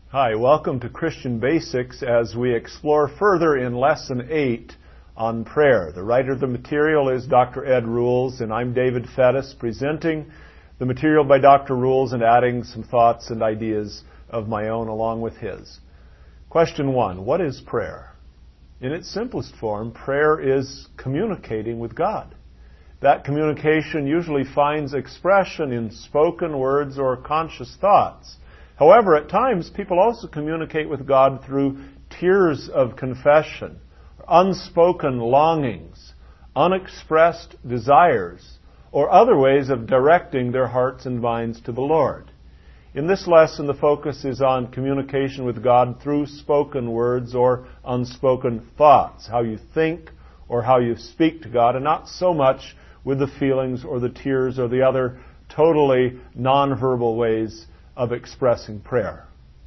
Hi, welcome to Christian Basics as we explore further in Lesson 8 on prayer. The writer of the material is Dr. Ed Rules, and I'm David Fettis, presenting the material by Dr. Rules and adding some thoughts and ideas of my own along with his. Question 1, what is prayer? In its simplest form, prayer is communicating with God. That communication usually finds expression in spoken words or conscious thoughts. However, at times, people also communicate with God through tears of confession, unspoken longings, unexpressed desires, or other ways of directing their hearts and minds to the Lord. In this lesson, the focus is on communication with God through spoken words or unspoken thoughts, how you think or how you speak to God, and not so much with the feelings or the tears or the other totally nonverbal ways of expressing prayer.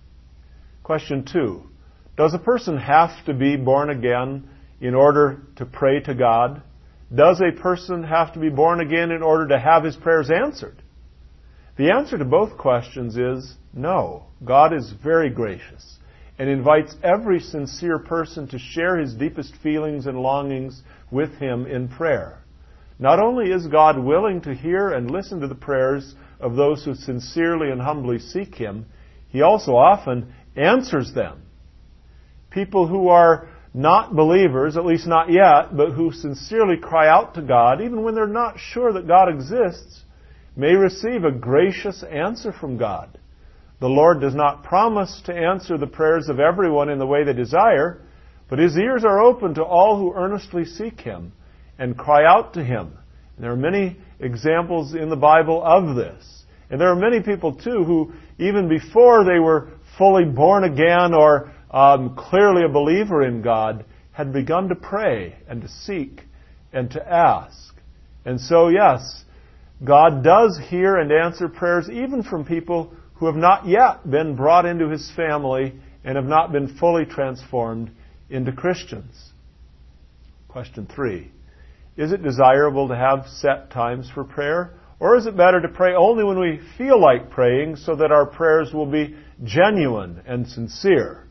Question 2. Does a person have to be born again in order to pray to God? Does a person have to be born again in order to have his prayers answered? The answer to both questions is no. God is very gracious and invites every sincere person to share his deepest feelings and longings with him in prayer. Not only is God willing to hear and listen to the prayers of those who sincerely and humbly seek Him, He also often answers them. People who are not believers, at least not yet, but who sincerely cry out to God, even when they're not sure that God exists, may receive a gracious answer from God. The Lord does not promise to answer the prayers of everyone in the way they desire, but His ears are open to all who earnestly seek Him and cry out to Him. And there are many examples in the Bible of this. And there are many people, too, who even before they were fully born again or clearly a believer in God, had begun to pray and to seek and to ask. And so, yes, God does hear and answer prayers even from people who have not yet been brought into His family and have not been fully transformed into Christians. Question 3. Is it desirable to have set times for prayer? Or is it better to pray only when we feel like praying so that our prayers will be genuine and sincere?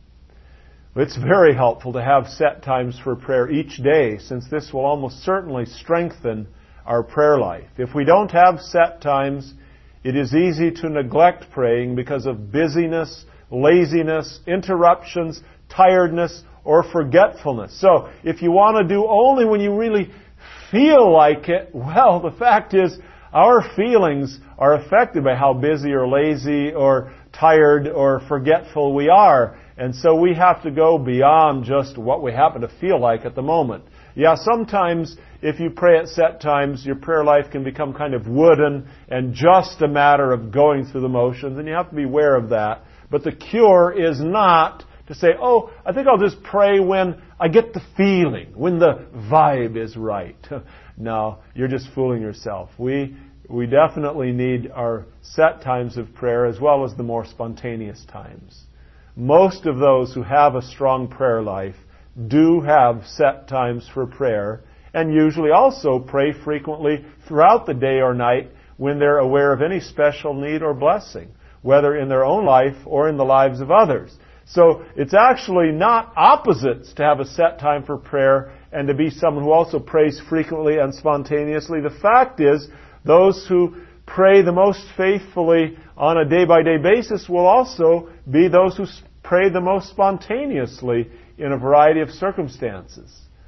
It's very helpful to have set times for prayer each day, since this will almost certainly strengthen our prayer life. If we don't have set times, it is easy to neglect praying because of busyness, laziness, interruptions, tiredness, or forgetfulness. So, if you want to do only when you really feel like it, well, the fact is, our feelings are affected by how busy or lazy or tired or forgetful we are. And so we have to go beyond just what we happen to feel like at the moment. Yeah, sometimes if you pray at set times, your prayer life can become kind of wooden and just a matter of going through the motions, and you have to be aware of that. But the cure is not to say, oh, I think I'll just pray when I get the feeling, when the vibe is right. No, you're just fooling yourself. We definitely need our set times of prayer as well as the more spontaneous times. Most of those who have a strong prayer life do have set times for prayer and usually also pray frequently throughout the day or night when they're aware of any special need or blessing, whether in their own life or in the lives of others. So it's actually not opposites to have a set time for prayer and to be someone who also prays frequently and spontaneously. The fact is, those who pray the most faithfully on a day-by-day basis will also be those who pray the most spontaneously in a variety of circumstances.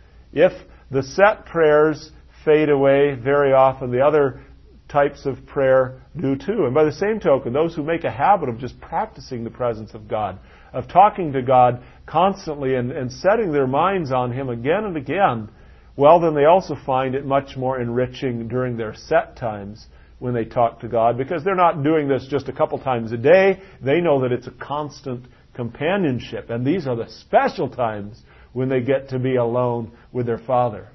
If the set prayers fade away, very often the other types of prayer do too. And by the same token, those who make a habit of just practicing the presence of God, of talking to God constantly and setting their minds on Him again and again, well, then they also find it much more enriching during their set times when they talk to God, because they're not doing this just a couple times a day. They know that it's a constant companionship, and these are the special times when they get to be alone with their Father.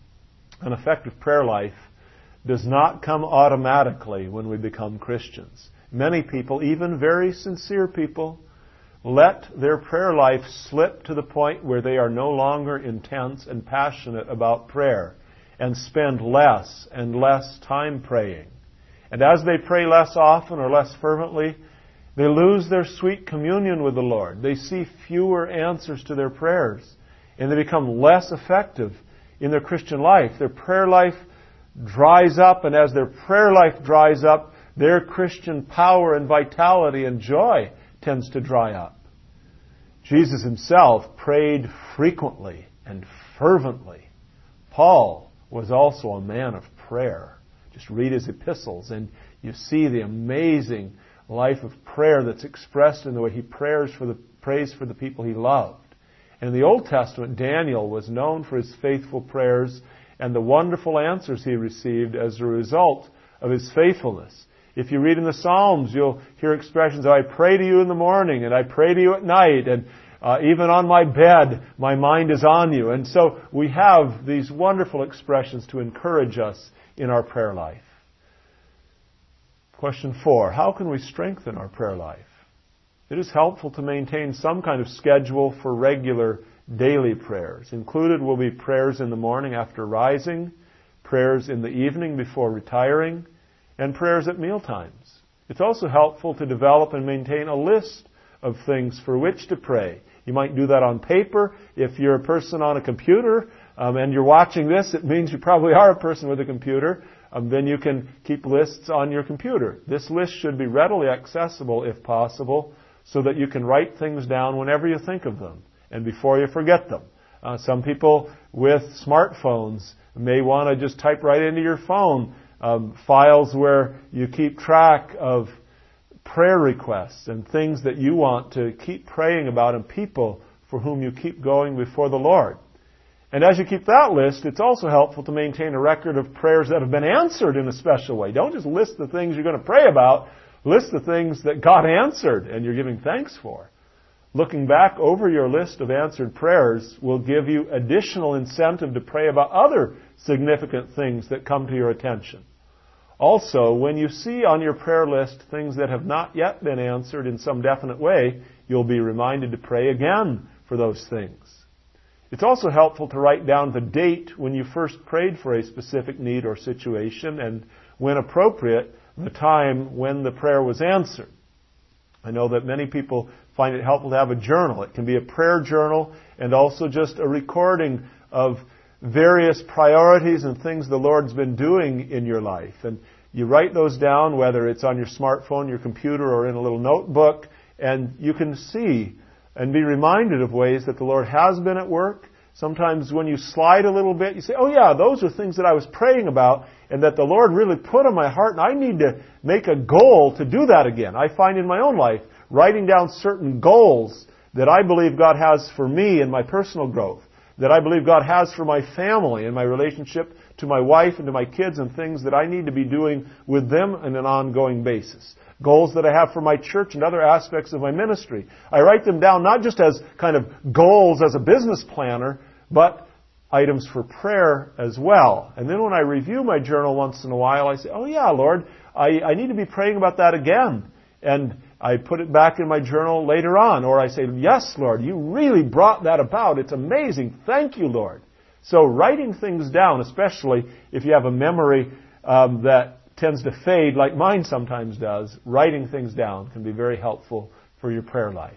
An effective prayer life does not come automatically when we become Christians. Many people, even very sincere people, let their prayer life slip to the point where they are no longer intense and passionate about prayer and spend less and less time praying. And as they pray less often or less fervently, They lose their sweet communion with the Lord. They see fewer answers to their prayers, and they become less effective in their Christian life. Their prayer life dries up, and as their prayer life dries up, their Christian power and vitality and joy tends to dry up. Jesus himself prayed frequently and fervently. Paul was also a man of prayer. Just read his epistles and you see the amazing life of prayer that's expressed in the way he prays for the people he loved. And in the Old Testament, Daniel was known for his faithful prayers and the wonderful answers he received as a result of his faithfulness. If you read in the Psalms, you'll hear expressions, I pray to you in the morning, and I pray to you at night, and even on my bed, my mind is on you. And so we have these wonderful expressions to encourage us in our prayer life. Question 4, how can we strengthen our prayer life? It is helpful to maintain some kind of schedule for regular daily prayers. Included will be prayers in the morning after rising, prayers in the evening before retiring, and prayers at mealtimes. It's also helpful to develop and maintain a list of things for which to pray. You might do that on paper. If you're a person on a computer and you're watching this, it means you probably are a person with a computer. Then you can keep lists on your computer. This list should be readily accessible if possible so that you can write things down whenever you think of them and before you forget them. Some people with smartphones may want to just type right into your phone files where you keep track of prayer requests and things that you want to keep praying about and people for whom you keep going before the Lord. And as you keep that list, it's also helpful to maintain a record of prayers that have been answered in a special way. Don't just list the things you're going to pray about. List the things that God answered and you're giving thanks for. Looking back over your list of answered prayers will give you additional incentive to pray about other significant things that come to your attention. Also, when you see on your prayer list things that have not yet been answered in some definite way, you'll be reminded to pray again for those things. It's also helpful to write down the date when you first prayed for a specific need or situation and, when appropriate, the time when the prayer was answered. I know that many people find it helpful to have a journal. It can be a prayer journal and also just a recording of various priorities and things the Lord's been doing in your life. And you write those down, whether it's on your smartphone, your computer, or in a little notebook, and you can see and be reminded of ways that the Lord has been at work. Sometimes when you slide a little bit, you say, oh yeah, those are things that I was praying about and that the Lord really put on my heart, and I need to make a goal to do that again. I find in my own life, writing down certain goals that I believe God has for me in my personal growth, that I believe God has for my family and my relationship to my wife and to my kids and things that I need to be doing with them on an ongoing basis. Goals that I have for my church and other aspects of my ministry. I write them down not just as kind of goals as a business planner, but items for prayer as well. And then when I review my journal once in a while, I say, oh yeah, Lord, I need to be praying about that again. And I put it back in my journal later on. Or I say, yes, Lord, you really brought that about. It's amazing. Thank you, Lord. So writing things down, especially if you have a memory that tends to fade like mine sometimes does, writing things down can be very helpful for your prayer life.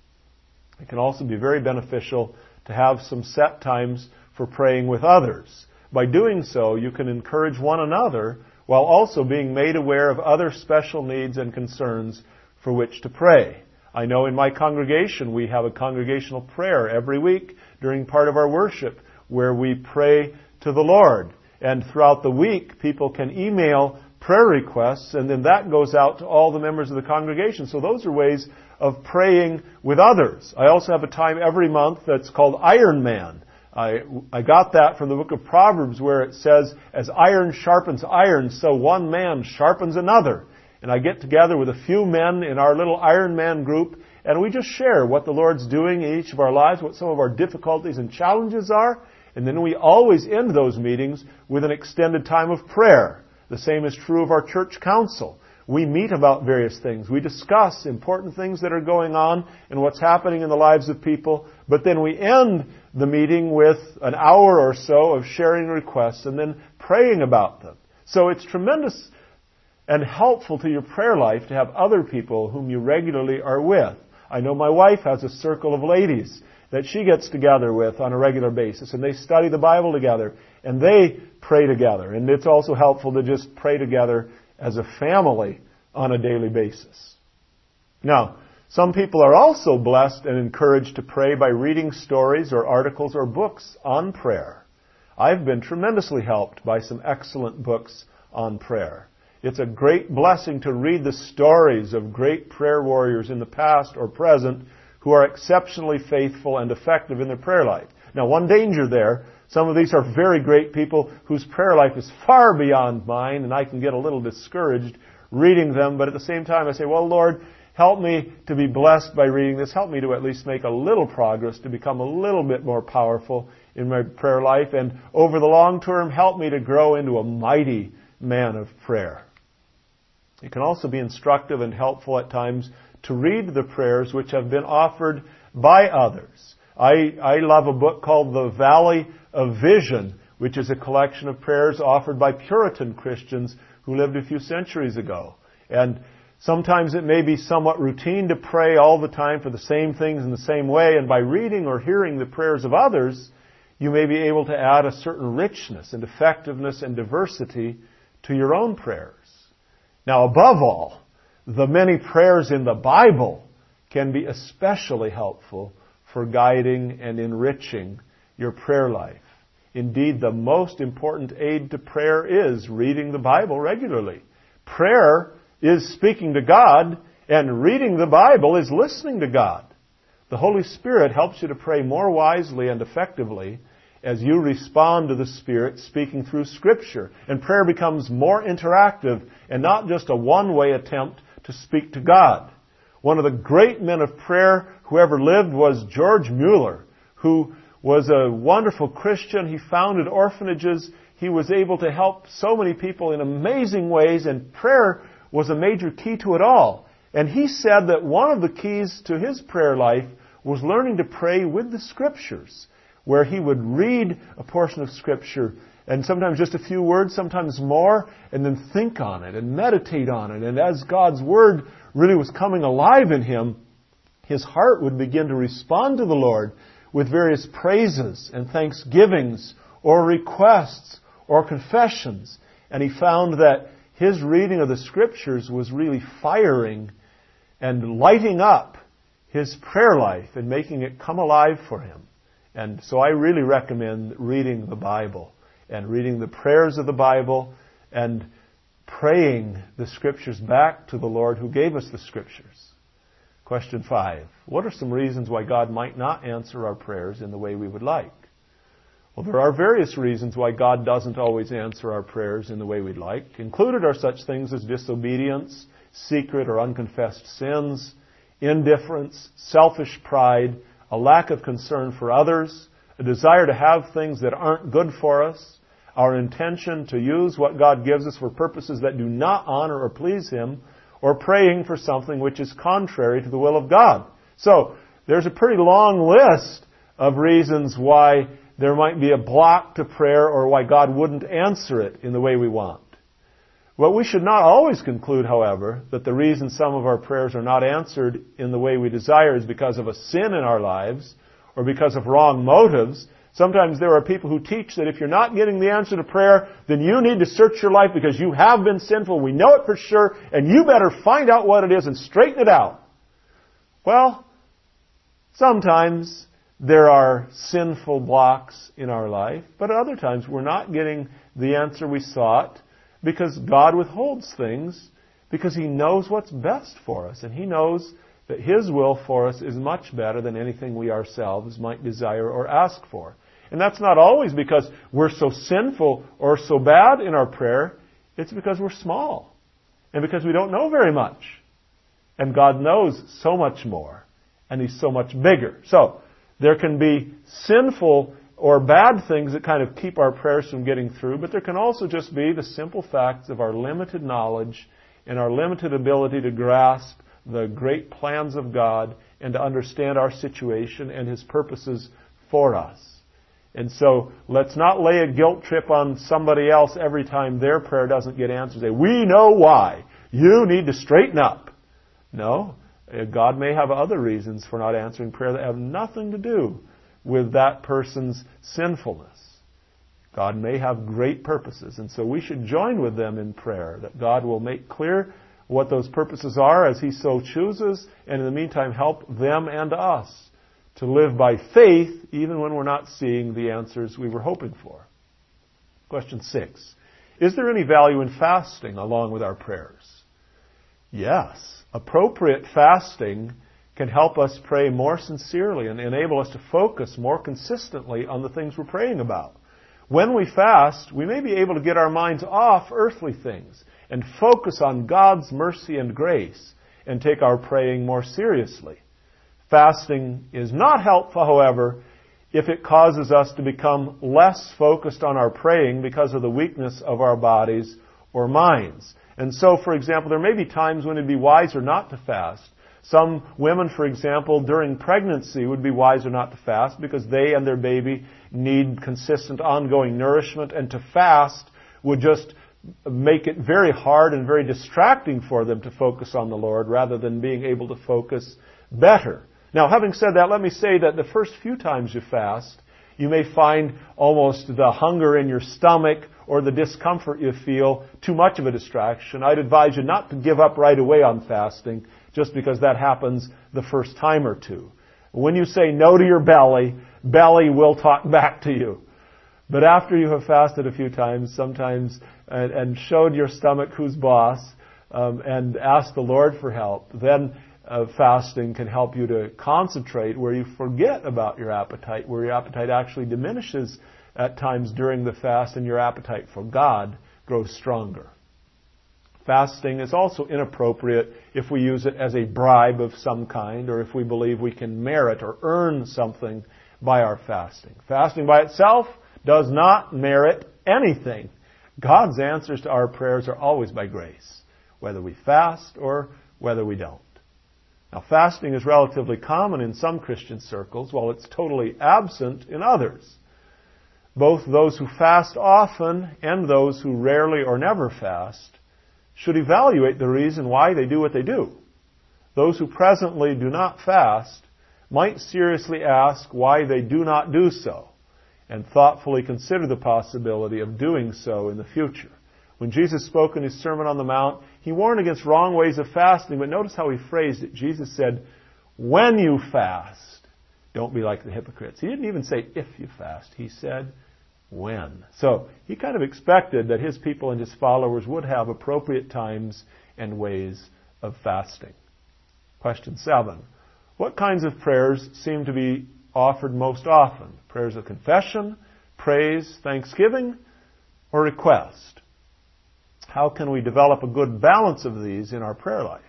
It can also be very beneficial to have some set times for praying with others. By doing so, you can encourage one another while also being made aware of other special needs and concerns for which to pray. I know in my congregation we have a congregational prayer every week during part of our worship where we pray to the Lord. And throughout the week, people can email prayer requests, and then that goes out to all the members of the congregation. So those are ways of praying with others. I also have a time every month that's called Iron Man. I got that from the book of Proverbs where it says, as iron sharpens iron, so one man sharpens another. And I get together with a few men in our little Iron Man group, and we just share what the Lord's doing in each of our lives, what some of our difficulties and challenges are. And then we always end those meetings with an extended time of prayer. The same is true of our church council. We meet about various things. We discuss important things that are going on and what's happening in the lives of people. But then we end the meeting with an hour or so of sharing requests and then praying about them. So it's tremendous and helpful to your prayer life to have other people whom you regularly are with. I know my wife has a circle of ladies that she gets together with on a regular basis, and they study the Bible together, and they pray together. And it's also helpful to just pray together as a family on a daily basis. Now, some people are also blessed and encouraged to pray by reading stories or articles or books on prayer. I've been tremendously helped by some excellent books on prayer. It's a great blessing to read the stories of great prayer warriors in the past or present who are exceptionally faithful and effective in their prayer life. Now, one danger there, some of these are very great people whose prayer life is far beyond mine, and I can get a little discouraged reading them, but at the same time I say, well, Lord, help me to be blessed by reading this. Help me to at least make a little progress, to become a little bit more powerful in my prayer life, and over the long term, help me to grow into a mighty man of prayer. It can also be instructive and helpful at times to read the prayers which have been offered by others. I love a book called The Valley of Vision, which is a collection of prayers offered by Puritan Christians who lived a few centuries ago. And sometimes it may be somewhat routine to pray all the time for the same things in the same way, and by reading or hearing the prayers of others, you may be able to add a certain richness and effectiveness and diversity to your own prayers. Now, above all, the many prayers in the Bible can be especially helpful for guiding and enriching your prayer life. Indeed, the most important aid to prayer is reading the Bible regularly. Prayer is speaking to God, and reading the Bible is listening to God. The Holy Spirit helps you to pray more wisely and effectively as you respond to the Spirit speaking through Scripture. And prayer becomes more interactive and not just a one-way attempt to speak to God. One of the great men of prayer who ever lived was George Mueller, who was a wonderful Christian. He founded orphanages. He was able to help so many people in amazing ways, and prayer was a major key to it all. And he said that one of the keys to his prayer life was learning to pray with the Scriptures, where he would read a portion of Scripture, and sometimes just a few words, sometimes more, and then think on it and meditate on it. And as God's Word really was coming alive in him, his heart would begin to respond to the Lord with various praises and thanksgivings or requests or confessions. And he found that his reading of the Scriptures was really firing and lighting up his prayer life and making it come alive for him. And so I really recommend reading the Bible and reading the prayers of the Bible and praying the Scriptures back to the Lord who gave us the Scriptures. Question 5. What are some reasons why God might not answer our prayers in the way we would like? Well, there are various reasons why God doesn't always answer our prayers in the way we'd like. Included are such things as disobedience, secret or unconfessed sins, indifference, selfish pride, a lack of concern for others, a desire to have things that aren't good for us, our intention to use what God gives us for purposes that do not honor or please Him, or praying for something which is contrary to the will of God. So, there's a pretty long list of reasons why there might be a block to prayer or why God wouldn't answer it in the way we want. Well, we should not always conclude, however, that the reason some of our prayers are not answered in the way we desire is because of a sin in our lives or because of wrong motives. Sometimes there are people who teach that if you're not getting the answer to prayer, then you need to search your life because you have been sinful. We know it for sure, and you better find out what it is and straighten it out. Well, sometimes there are sinful blocks in our life, but at other times we're not getting the answer we sought because God withholds things because He knows what's best for us, and He knows that His will for us is much better than anything we ourselves might desire or ask for. And that's not always because we're so sinful or so bad in our prayer. It's because we're small and because we don't know very much. And God knows so much more, and He's so much bigger. So, there can be sinful or bad things that kind of keep our prayers from getting through, but there can also just be the simple facts of our limited knowledge and our limited ability to grasp the great plans of God and to understand our situation and His purposes for us. And so let's not lay a guilt trip on somebody else every time their prayer doesn't get answered. Say, we know why. You need to straighten up. No, God may have other reasons for not answering prayer that have nothing to do with that person's sinfulness. God may have great purposes, and so we should join with them in prayer, that God will make clear what those purposes are as He so chooses, and in the meantime help them and us to live by faith even when we're not seeing the answers we were hoping for. Question 6. Is there any value in fasting along with our prayers? Yes. Appropriate fasting can help us pray more sincerely and enable us to focus more consistently on the things we're praying about. When we fast, we may be able to get our minds off earthly things and focus on God's mercy and grace and take our praying more seriously. Fasting is not helpful, however, if it causes us to become less focused on our praying because of the weakness of our bodies or minds. And so, for example, there may be times when it would be wiser not to fast. Some women, for example, during pregnancy would be wiser not to fast because they and their baby need consistent ongoing nourishment, and to fast would just make it very hard and very distracting for them to focus on the Lord rather than being able to focus better. Now, having said that, let me say that the first few times you fast, you may find almost the hunger in your stomach or the discomfort you feel too much of a distraction. I'd advise you not to give up right away on fasting just because that happens the first time or two. When you say no to your belly, belly will talk back to you. But after you have fasted a few times, sometimes, and showed your stomach who's boss, and asked the Lord for help, then fasting can help you to concentrate where you forget about your appetite, where your appetite actually diminishes at times during the fast, and your appetite for God grows stronger. Fasting is also inappropriate if we use it as a bribe of some kind, or if we believe we can merit or earn something by our fasting. Fasting by itself does not merit anything. God's answers to our prayers are always by grace, whether we fast or whether we don't. Now, fasting is relatively common in some Christian circles, while it's totally absent in others. Both those who fast often and those who rarely or never fast should evaluate the reason why they do what they do. Those who presently do not fast might seriously ask why they do not do so, and thoughtfully consider the possibility of doing so in the future. When Jesus spoke in His Sermon on the Mount, He warned against wrong ways of fasting, but notice how He phrased it. Jesus said, when you fast, don't be like the hypocrites. He didn't even say if you fast. He said, when. So He kind of expected that His people and His followers would have appropriate times and ways of fasting. Question 7. What kinds of prayers seem to be offered most often? Prayers of confession, praise, thanksgiving, or request? How can we develop a good balance of these in our prayer life?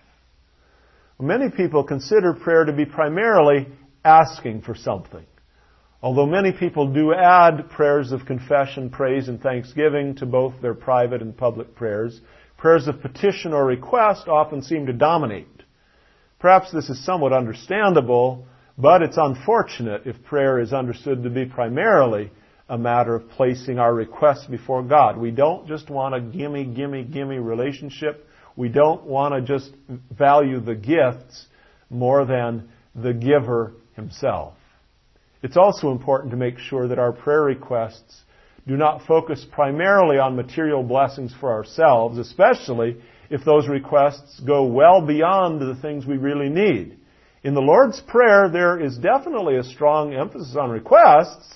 Many people consider prayer to be primarily asking for something. Although many people do add prayers of confession, praise, and thanksgiving to both their private and public prayers, prayers of petition or request often seem to dominate. Perhaps this is somewhat understandable, but it's unfortunate if prayer is understood to be primarily a matter of placing our requests before God. We don't just want a gimme relationship. We don't want to just value the gifts more than the giver himself. It's also important to make sure that our prayer requests do not focus primarily on material blessings for ourselves, especially if those requests go well beyond the things we really need. In the Lord's Prayer, there is definitely a strong emphasis on requests,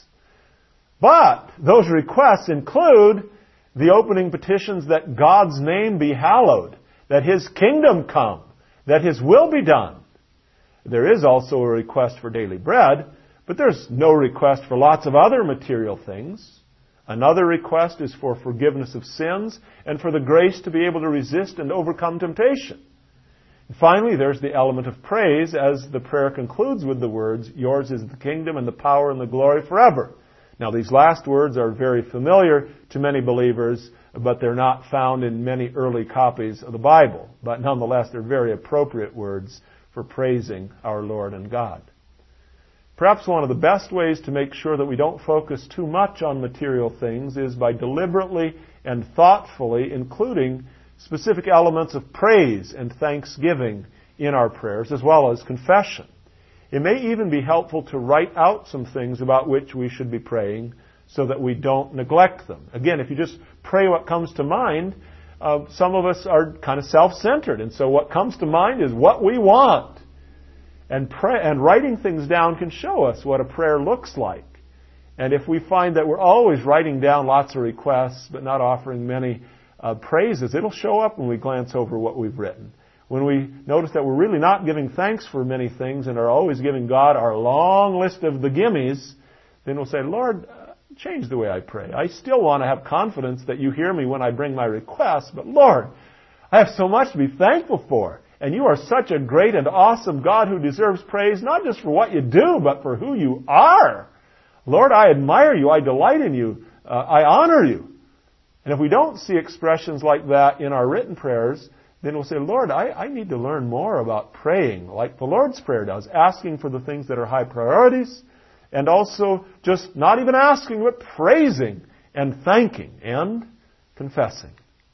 but those requests include the opening petitions that God's name be hallowed, that His kingdom come, that His will be done. There is also a request for daily bread, but there's no request for lots of other material things. Another request is for forgiveness of sins and for the grace to be able to resist and overcome temptation. And finally, there's the element of praise as the prayer concludes with the words, yours is the kingdom and the power and the glory forever. Now, these last words are very familiar to many believers, but they're not found in many early copies of the Bible. But nonetheless, they're very appropriate words for praising our Lord and God. Perhaps one of the best ways to make sure that we don't focus too much on material things is by deliberately and thoughtfully including specific elements of praise and thanksgiving in our prayers, as well as confession. It may even be helpful to write out some things about which we should be praying so that we don't neglect them. Again, if you just pray what comes to mind, some of us are kind of self-centered, and so what comes to mind is what we want. And writing things down can show us what a prayer looks like. And if we find that we're always writing down lots of requests but not offering many praises, it'll show up when we glance over what we've written. When we notice that we're really not giving thanks for many things and are always giving God our long list of the gimmies, then we'll say, Lord, change the way I pray. I still want to have confidence that you hear me when I bring my requests, but Lord, I have so much to be thankful for. And you are such a great and awesome God who deserves praise, not just for what you do, but for who you are. Lord, I admire you. I delight in you. I honor you. And if we don't see expressions like that in our written prayers, then we'll say, Lord, I need to learn more about praying like the Lord's Prayer does, asking for the things that are high priorities, and also just not even asking, but praising and thanking and confessing.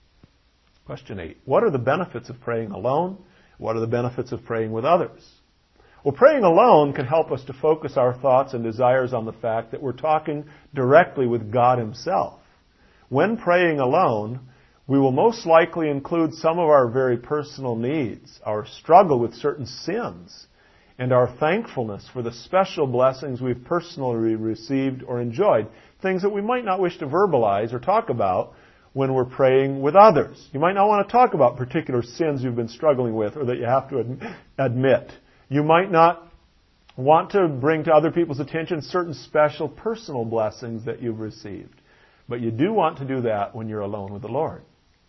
Question 8. What are the benefits of praying alone? What are the benefits of praying with others? Well, praying alone can help us to focus our thoughts and desires on the fact that we're talking directly with God Himself. When praying alone, we will most likely include some of our very personal needs, our struggle with certain sins, and our thankfulness for the special blessings we've personally received or enjoyed, things that we might not wish to verbalize or talk about when we're praying with others. You might not want to talk about particular sins you've been struggling with or that you have to admit. You might not want to bring to other people's attention certain special personal blessings that you've received. But you do want to do that when you're alone with the Lord.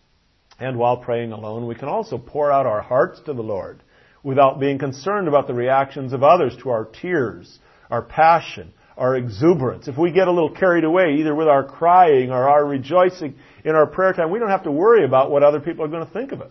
And while praying alone, we can also pour out our hearts to the Lord without being concerned about the reactions of others to our tears, our passion, our exuberance. If we get a little carried away, either with our crying or our rejoicing in our prayer time, we don't have to worry about what other people are going to think of us.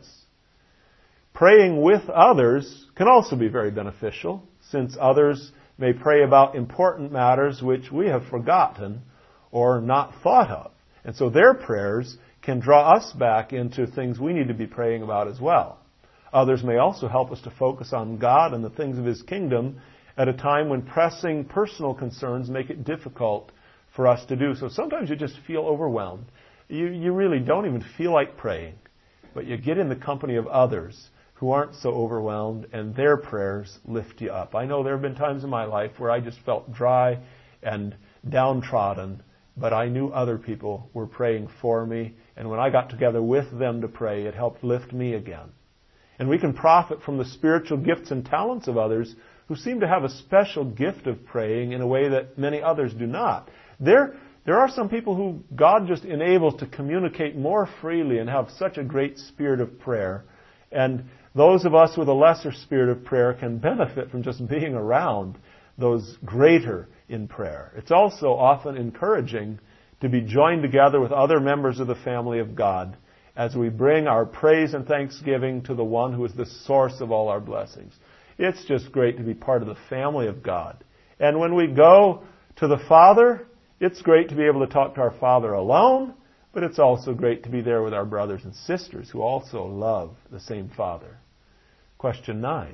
Praying with others can also be very beneficial, since others may pray about important matters which we have forgotten or not thought of. And so their prayers can draw us back into things we need to be praying about as well. Others may also help us to focus on God and the things of His kingdom at a time when pressing personal concerns make it difficult for us to do so. Sometimes you just feel overwhelmed. You really don't even feel like praying, but you get in the company of others who aren't so overwhelmed, and their prayers lift you up. I know there have been times in my life where I just felt dry and downtrodden, but I knew other people were praying for me, and when I got together with them to pray, it helped lift me again. And we can profit from the spiritual gifts and talents of others who seem to have a special gift of praying in a way that many others do not. There are some people who God just enables to communicate more freely and have such a great spirit of prayer. And those of us with a lesser spirit of prayer can benefit from just being around those greater in prayer. It's also often encouraging to be joined together with other members of the family of God as we bring our praise and thanksgiving to the one who is the source of all our blessings. It's just great to be part of the family of God. And when we go to the Father, it's great to be able to talk to our Father alone, but it's also great to be there with our brothers and sisters who also love the same Father. Question 9.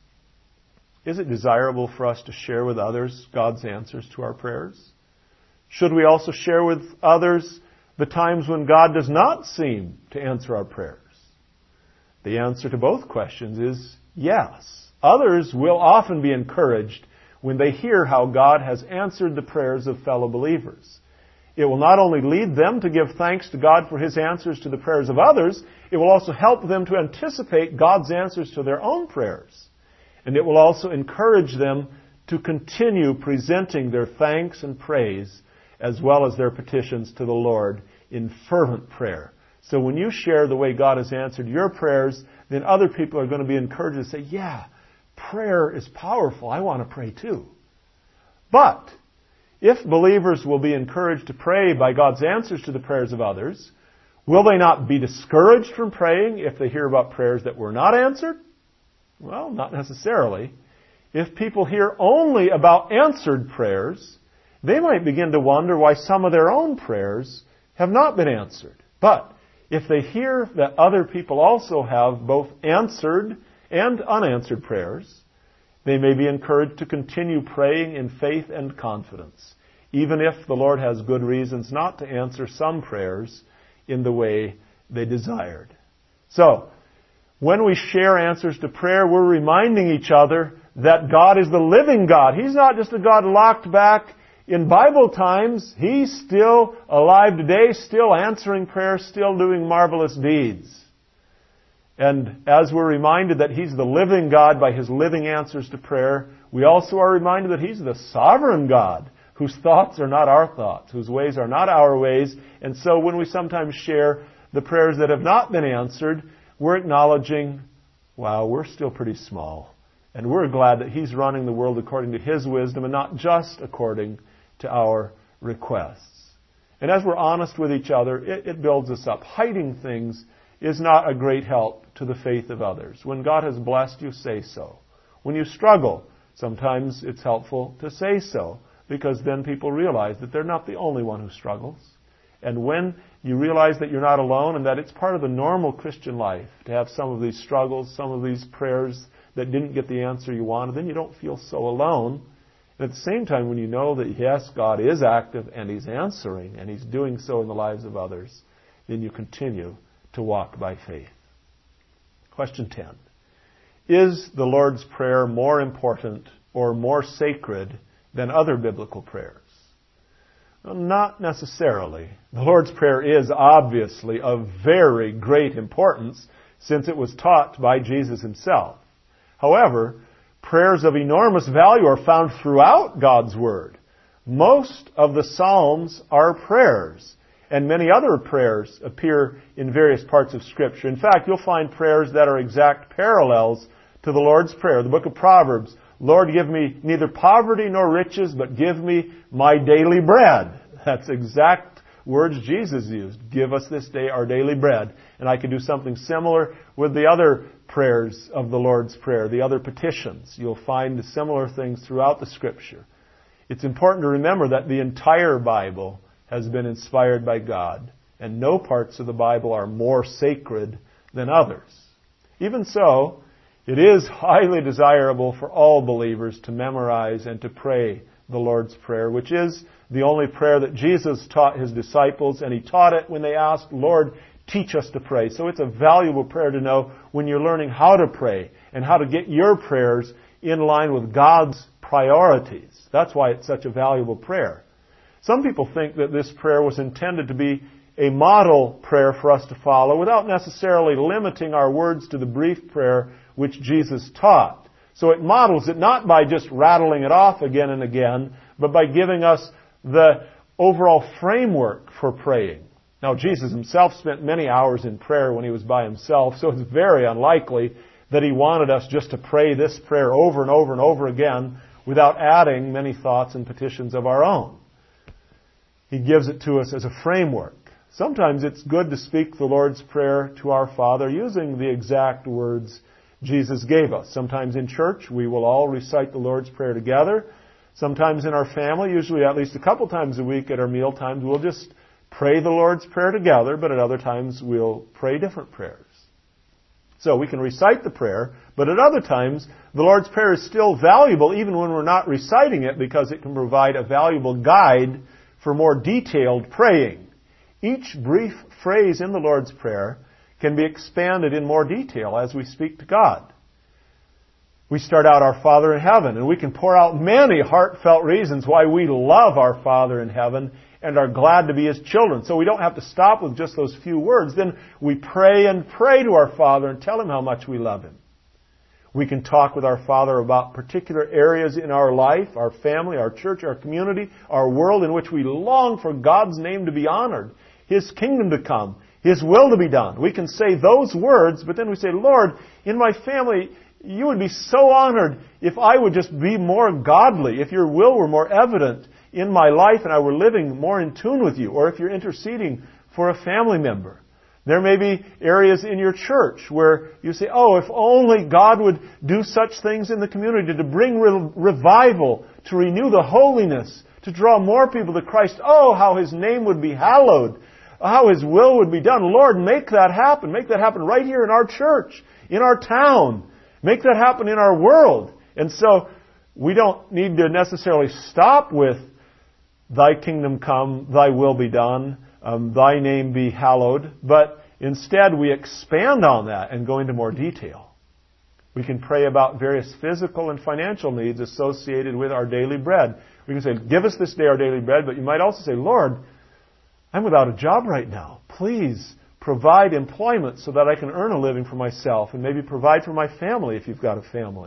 Is it desirable for us to share with others God's answers to our prayers? Should we also share with others the times when God does not seem to answer our prayers? The answer to both questions is yes. Others will often be encouraged when they hear how God has answered the prayers of fellow believers. It will not only lead them to give thanks to God for His answers to the prayers of others, it will also help them to anticipate God's answers to their own prayers. And it will also encourage them to continue presenting their thanks and praise as well as their petitions to the Lord in fervent prayer. So when you share the way God has answered your prayers, then other people are going to be encouraged to say, yeah, prayer is powerful. I want to pray too. But if believers will be encouraged to pray by God's answers to the prayers of others, will they not be discouraged from praying if they hear about prayers that were not answered? Well, not necessarily. If people hear only about answered prayers, they might begin to wonder why some of their own prayers have not been answered. But if they hear that other people also have both answered and unanswered prayers, they may be encouraged to continue praying in faith and confidence, even if the Lord has good reasons not to answer some prayers in the way they desired. So, when we share answers to prayer, we're reminding each other that God is the living God. He's not just a God locked back in Bible times. He's still alive today, still answering prayers, still doing marvelous deeds. And as we're reminded that He's the living God by His living answers to prayer, we also are reminded that He's the sovereign God, whose thoughts are not our thoughts, whose ways are not our ways. And so when we sometimes share the prayers that have not been answered, we're acknowledging, wow, we're still pretty small. And we're glad that He's running the world according to His wisdom and not just according to our requests. And as we're honest with each other, it builds us up. Hiding things is not a great help to the faith of others. When God has blessed you, say so. When you struggle, sometimes it's helpful to say so, because then people realize that they're not the only one who struggles. And when you realize that you're not alone and that it's part of the normal Christian life to have some of these struggles, some of these prayers that didn't get the answer you wanted, then you don't feel so alone. And at the same time, when you know that, yes, God is active and He's answering and He's doing so in the lives of others, then you continue to walk by faith. Question 10. Is the Lord's Prayer more important or more sacred than other biblical prayers? Well, not necessarily. The Lord's Prayer is obviously of very great importance since it was taught by Jesus Himself. However, prayers of enormous value are found throughout God's Word. Most of the Psalms are prayers, and many other prayers appear in various parts of Scripture. In fact, you'll find prayers that are exact parallels to the Lord's Prayer. The book of Proverbs, Lord, give me neither poverty nor riches, but give me my daily bread. That's exact words Jesus used. Give us this day our daily bread. And I could do something similar with the other prayers of the Lord's Prayer, the other petitions. You'll find similar things throughout the Scripture. It's important to remember that the entire Bible has been inspired by God, and no parts of the Bible are more sacred than others. Even so, it is highly desirable for all believers to memorize and to pray the Lord's Prayer, which is the only prayer that Jesus taught His disciples, and He taught it when they asked, Lord, teach us to pray. So it's a valuable prayer to know when you're learning how to pray and how to get your prayers in line with God's priorities. That's why it's such a valuable prayer. Some people think that this prayer was intended to be a model prayer for us to follow without necessarily limiting our words to the brief prayer which Jesus taught. So it models it not by just rattling it off again and again, but by giving us the overall framework for praying. Now, Jesus Himself spent many hours in prayer when He was by Himself, so it's very unlikely that He wanted us just to pray this prayer over and over and over again without adding many thoughts and petitions of our own. He gives it to us as a framework. Sometimes it's good to speak the Lord's Prayer to our Father using the exact words Jesus gave us. Sometimes in church we will all recite the Lord's Prayer together. Sometimes in our family, usually at least a couple times a week at our meal times, we'll just pray the Lord's Prayer together, but at other times we'll pray different prayers. So we can recite the prayer, but at other times the Lord's Prayer is still valuable even when we're not reciting it because it can provide a valuable guide for more detailed praying. Each brief phrase in the Lord's Prayer can be expanded in more detail as we speak to God. We start out, Our Father in Heaven, and we can pour out many heartfelt reasons why we love our Father in Heaven and are glad to be His children. So we don't have to stop with just those few words. Then we pray and pray to our Father and tell Him how much we love Him. We can talk with our Father about particular areas in our life, our family, our church, our community, our world in which we long for God's name to be honored, His kingdom to come, His will to be done. We can say those words, but then we say, Lord, in my family, You would be so honored if I would just be more godly, if Your will were more evident in my life and I were living more in tune with You, or if You're interceding for a family member. There may be areas in your church where you say, oh, if only God would do such things in the community to bring revival, to renew the holiness, to draw more people to Christ. Oh, how His name would be hallowed. How His will would be done. Lord, make that happen. Make that happen right here in our church, in our town. Make that happen in our world. And so we don't need to necessarily stop with Thy kingdom come, Thy will be done, Thy name be hallowed. But instead we expand on that and go into more detail. We can pray about various physical and financial needs associated with our daily bread. We can say, give us this day our daily bread. But you might also say, Lord, I'm without a job right now. Please provide employment so that I can earn a living for myself and maybe provide for my family if you've got a family.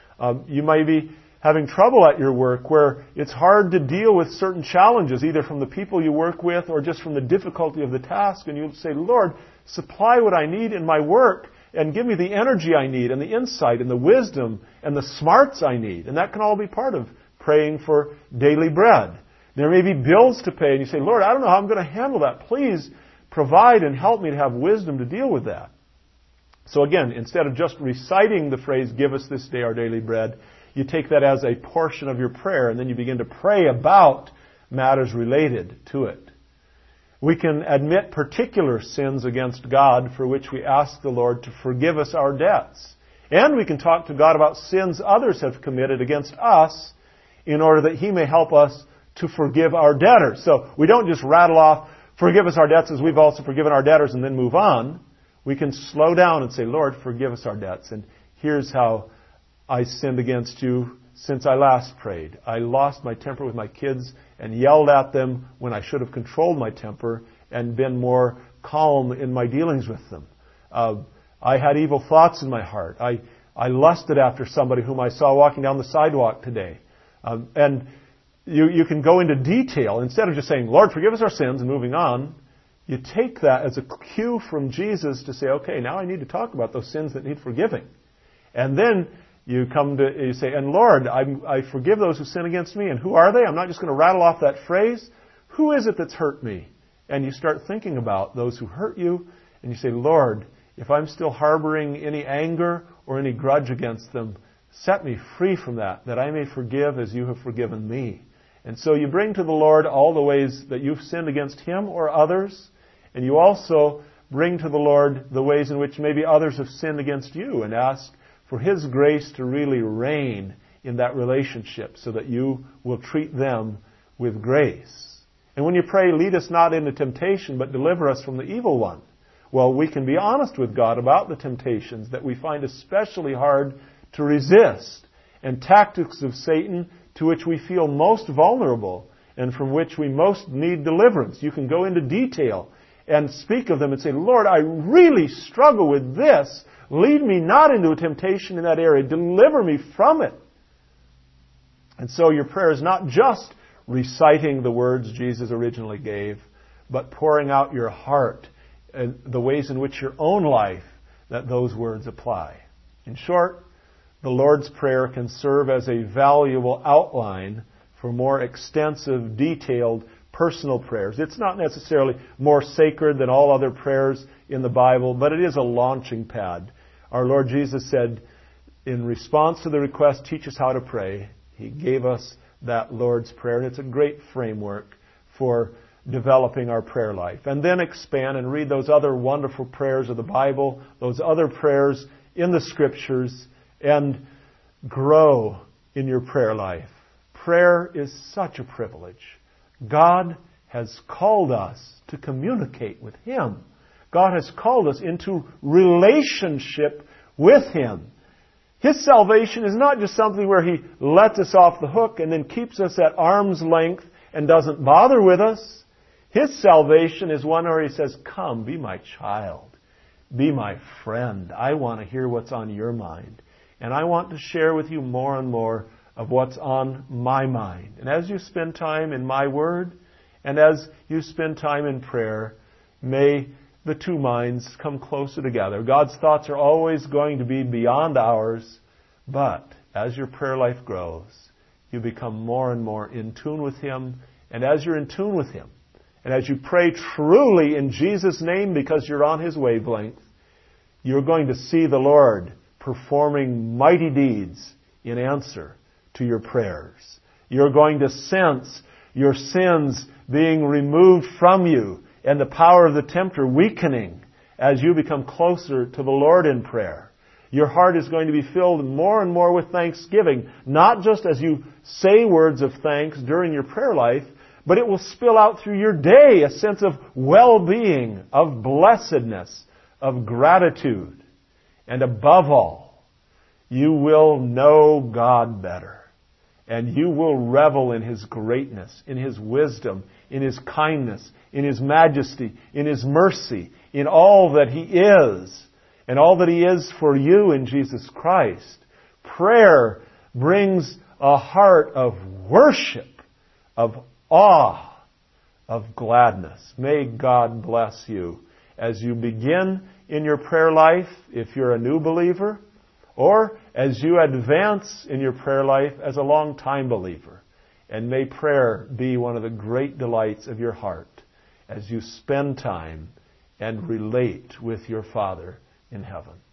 You may be having trouble at your work where it's hard to deal with certain challenges, either from the people you work with or just from the difficulty of the task. And you say, Lord, supply what I need in my work and give me the energy I need and the insight and the wisdom and the smarts I need. And that can all be part of praying for daily bread. There may be bills to pay, and you say, Lord, I don't know how I'm going to handle that. Please provide and help me to have wisdom to deal with that. So again, instead of just reciting the phrase, give us this day our daily bread, you take that as a portion of your prayer, and then you begin to pray about matters related to it. We can admit particular sins against God for which we ask the Lord to forgive us our debts. And we can talk to God about sins others have committed against us in order that He may help us to forgive our debtors. So we don't just rattle off, forgive us our debts as we've also forgiven our debtors, and then move on. We can slow down and say, Lord, forgive us our debts. And here's how I sinned against you since I last prayed. I lost my temper with my kids and yelled at them when I should have controlled my temper and been more calm in my dealings with them. I had evil thoughts in my heart. I lusted after somebody whom I saw walking down the sidewalk today. And you can go into detail. Instead of just saying, Lord, forgive us our sins and moving on, you take that as a cue from Jesus to say, okay, now I need to talk about those sins that need forgiving. And then you say, and Lord, I forgive those who sin against me. And who are they? I'm not just going to rattle off that phrase. Who is it that's hurt me? And you start thinking about those who hurt you. And you say, Lord, if I'm still harboring any anger or any grudge against them, set me free from that I may forgive as you have forgiven me. And so you bring to the Lord all the ways that you've sinned against Him or others. And you also bring to the Lord the ways in which maybe others have sinned against you and ask for His grace to really reign in that relationship so that you will treat them with grace. And when you pray, lead us not into temptation, but deliver us from the evil one. Well, we can be honest with God about the temptations that we find especially hard to resist, and tactics of Satan to which we feel most vulnerable and from which we most need deliverance. You can go into detail and speak of them and say, Lord, I really struggle with this. Lead me not into a temptation in that area. Deliver me from it. And so your prayer is not just reciting the words Jesus originally gave, but pouring out your heart and the ways in which your own life that those words apply. In short, the Lord's Prayer can serve as a valuable outline for more extensive, detailed, personal prayers. It's not necessarily more sacred than all other prayers in the Bible, but it is a launching pad. Our Lord Jesus said, in response to the request, teach us how to pray, He gave us that Lord's Prayer, and it's a great framework for developing our prayer life. And then expand and read those other wonderful prayers of the Bible, those other prayers in the Scriptures, and grow in your prayer life. Prayer is such a privilege. God has called us to communicate with Him. God has called us into relationship with Him. His salvation is not just something where He lets us off the hook and then keeps us at arm's length and doesn't bother with us. His salvation is one where He says, come, be my child. Be my friend. I want to hear what's on your mind. And I want to share with you more and more of what's on my mind. And as you spend time in my Word, and as you spend time in prayer, may the two minds come closer together. God's thoughts are always going to be beyond ours, but as your prayer life grows, you become more and more in tune with Him. And as you're in tune with Him, And as you pray truly in Jesus' name because you're on His wavelength, you're going to see the Lord performing mighty deeds in answer to your prayers. You're going to sense your sins being removed from you and the power of the tempter weakening as you become closer to the Lord in prayer. Your heart is going to be filled more and more with thanksgiving, not just as you say words of thanks during your prayer life, but it will spill out through your day, a sense of well-being, of blessedness, of gratitude. And above all, you will know God better. And you will revel in His greatness, in His wisdom, in His kindness, in His majesty, in His mercy, in all that He is, and all that He is for you in Jesus Christ. Prayer brings a heart of worship, of awe, of gladness. May God bless you as you begin in your prayer life, if you're a new believer, or as you advance in your prayer life as a long-time believer. And may prayer be one of the great delights of your heart as you spend time and relate with your Father in heaven.